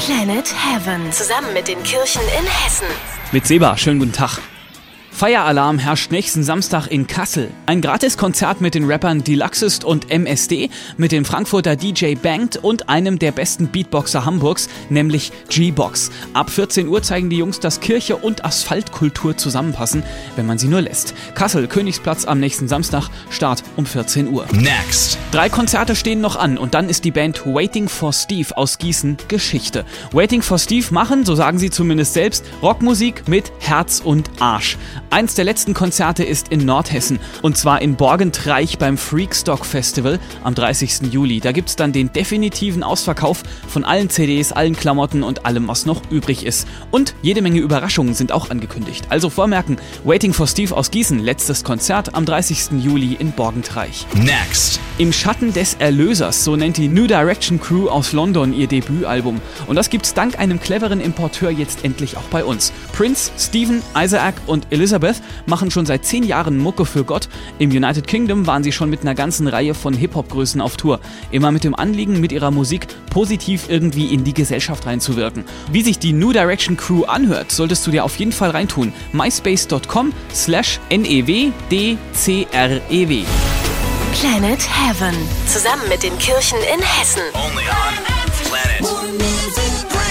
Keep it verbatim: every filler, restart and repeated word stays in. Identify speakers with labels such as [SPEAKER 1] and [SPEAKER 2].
[SPEAKER 1] Planet Heaven. Zusammen mit den Kirchen in Hessen.
[SPEAKER 2] Mit Seba, schönen guten Tag. Feieralarm herrscht nächsten Samstag in Kassel. Ein Gratiskonzert mit den Rappern Deluxest und M S D, mit dem Frankfurter D J Banked und einem der besten Beatboxer Hamburgs, nämlich G-Box. Ab vierzehn Uhr zeigen die Jungs, dass Kirche und Asphaltkultur zusammenpassen, wenn man sie nur lässt. Kassel, Königsplatz am nächsten Samstag, Start um vierzehn Uhr.
[SPEAKER 3] Next.
[SPEAKER 2] Drei Konzerte stehen noch an und dann ist die Band Waiting for Steve aus Gießen Geschichte. Waiting for Steve machen, so sagen sie zumindest selbst, Rockmusik mit Herz und Arsch. Eins der letzten Konzerte ist in Nordhessen, und zwar in Borgentreich beim Freakstock Festival am dreißigsten Juli. Da gibt's dann den definitiven Ausverkauf von allen C Ds, allen Klamotten und allem, was noch übrig ist. Und jede Menge Überraschungen sind auch angekündigt. Also vormerken, Waiting for Steve aus Gießen, letztes Konzert am dreißigsten Juli in Borgentreich.
[SPEAKER 3] Next.
[SPEAKER 2] Im Schatten des Erlösers, so nennt die New Direction Crew aus London ihr Debütalbum. Und das gibt's dank einem cleveren Importeur jetzt endlich auch bei uns. Prince, Stephen, Isaac und Elizabeth machen schon seit zehn Jahren Mucke für Gott. Im United Kingdom waren sie schon mit einer ganzen Reihe von Hip-Hop-Größen auf Tour. Immer mit dem Anliegen, mit ihrer Musik positiv irgendwie in die Gesellschaft reinzuwirken. Wie sich die New Direction Crew anhört, solltest du dir auf jeden Fall reintun. myspace.com slash newdcrew.
[SPEAKER 1] Planet Heaven. Zusammen mit den Kirchen in Hessen.
[SPEAKER 3] Only on Planet.